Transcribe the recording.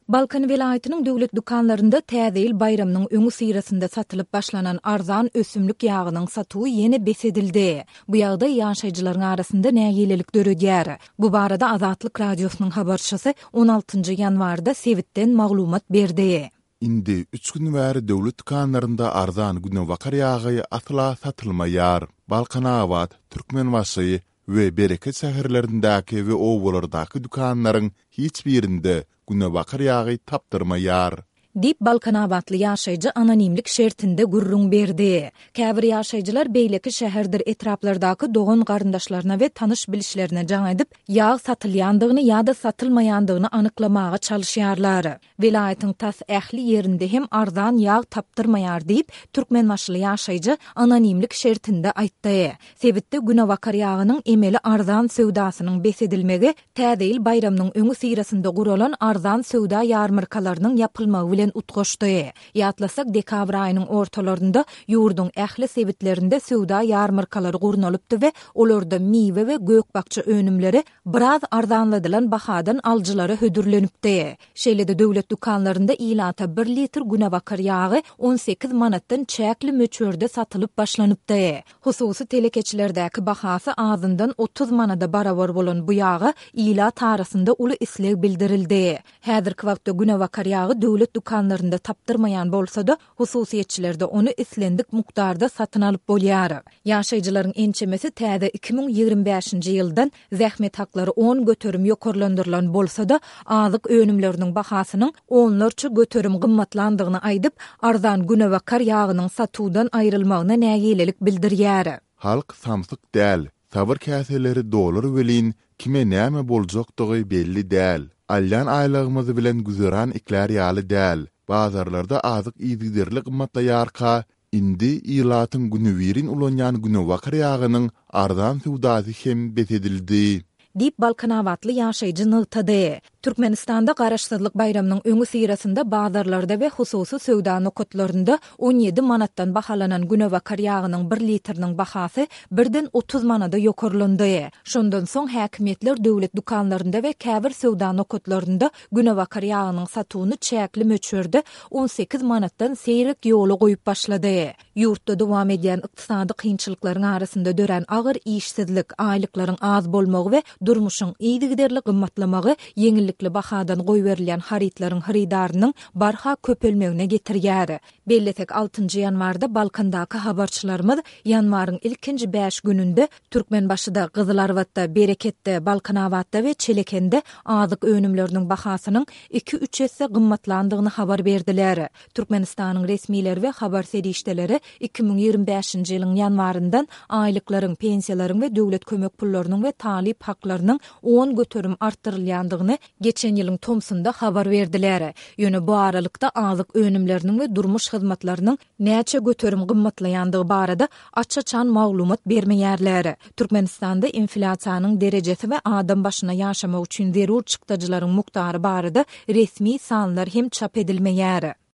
Balkan vilayetinin döwlet dukanlarında täze bayramynyň öňü syrasynda satylyp başlanan arzan ösümlük ýağynyň satygy ýene besedildi. Bu ýagda ýaşaýjylaryň arasynda nägilelik döredýär. Bu barada Azatlyk radiosynyň habarçysy 16 ýanwarda Sewitden maglumat berdi. Indi 3 gün bäri döwlet dukanlarynda arzan günewakar ýagy atla satylmaýar. Balkanawat, Türkmenbaşy we Bereket şäherlerindäki we owalardaky dukanlaryň hiç birinde günewakar ýagy tapdyrmaýar. Dip Balkanawatly ýaşaýjy anonimlik şertinde gurrun berdi. Käbir ýaşaýjylar beýleki şäherdir etraplardaky dogan garyndaşlaryna we tanış bilişlerine jaňaýdyp, ýağ satylýandygyny ýa-da satylmaýandygyny anyklamaga çalışýarlar. Vilayetin tas ähli ýerinde hem arzan ýağ tapdyrmaýar diýip türkmenbaşly ýaşaýjy anonimlik şertinde aýtdy. Sebitde günewakar ýagynyň emeli arzan söwdasynyň besedilmegi täze bayramynyň öňü syrasynda guralan arzan söwda ýarmyrkalarynyň ýapylmagy bilen utgoşdy. Ýatlasak dekabr aýynyň ortalarynda ýurdun ähli sebitlerinde söwda ýarmyrkalary gurnalypdy we olarda miwe we gökbakça önümleri biraz arzanladylan bahadan aljylary hödürlenipdi. Şeýle-de döwlet dukanlarynda ilata 1 litr günewakar ýagy 18 manatdan çäkli möçörde satylyp başlanypdy. Hususy telekeçilerdäki bahasy azyndan 30 manada barabar bolan bu ýagy ilat arasynda uly isleg bildirildi. Häzirki wagtda günewakar ýagy döwlet dukanlarynda tapdyrmaýan bolsa-da, hususiýetçiler de onu islendik mukdarda satyn alyp bolýar. Ýaşaýjylaryň ençemesi täze 2025-nji ýyldan zähmet haklary 10 göterim ýokarlandyrylan bolsa-da, azyk önümleriniň bahasynyň onlarça göterim gymmatlandygyny aýdyp, arzan günewakar ýagynyň satuwdan aýrylmagyna nägilelik bildirýär. Halk samsyk däl, sabır käseleri dolar welin kime näme boljakdygy belli däl. Alyan aýlygymyzy bilen güzeran ikler ýaly däl. Bazarlarda azyk ýygyderlik gymmatlaýarka, indi ýylatyň günüwirin ulanýan günewakar ýagynyň arzan söwdasy hem besedildi. Dip Balkanawatly ýaşaýjy nygtady. Türkmenistanda garaşsyzlyk bayramynyň öňü syrasynda bazarlarda we hususy söwda nokatlarynda 17 manatdan bahalanan günewakar ýagynyň 1 litriniň bahasy birden 30 manada ýokarlandy. Şondan soň häkimetler döwlet dukanlarynda we käbir söwda nokatlarynda günewakar ýagynyň satywyny çäkli möçörde 18 manatdan seýrek ýoly goýup başlady. Ýurtda dowam edýän ykdysady kynçylyklaryň arasynda dören agyr işsizlik, aýlyklaryň az bolmagy we durmuşyň ýygyderlik gymmatlamagy yeňillikli bahadan goý berilen haritlaryň haridarynyň barha köpelmegine getirýär. Belletek 6 ýanwarda Balkandaky habarçylarymyz ýanwaryň ilkinji 5 gününde Türkmenbaşyda, Gyzylarwatda, Bereketde, Balkanawatda we Çelekende azyk önümleriniň bahasynyň 2-3 esse gymmatlandygyny habar berdiler. Türkmenistanyň resmileri we habar serişdeleri 2025-nji ýylyň ýanwaryndan aýlyklaryň, pensiýalaryň we döwlet kömek pullarynyň we talip haklarynyň 10 göterim arttyrylýandygyny geçen ýylyň Tomsunda habar berdiler. Ýöne bu aralykda azyk önümleriniň we durmuş hyzmatlarynyň näçe göterim gymmatlaýandygy barada açça-çan maglumat bermeýärler. Türkmenistanda inflasiýanyň derejesi we adam başyna ýaşamak üçin zerur çykdyjylaryň muktary barada resmi sanlar hem çap edilmeýär.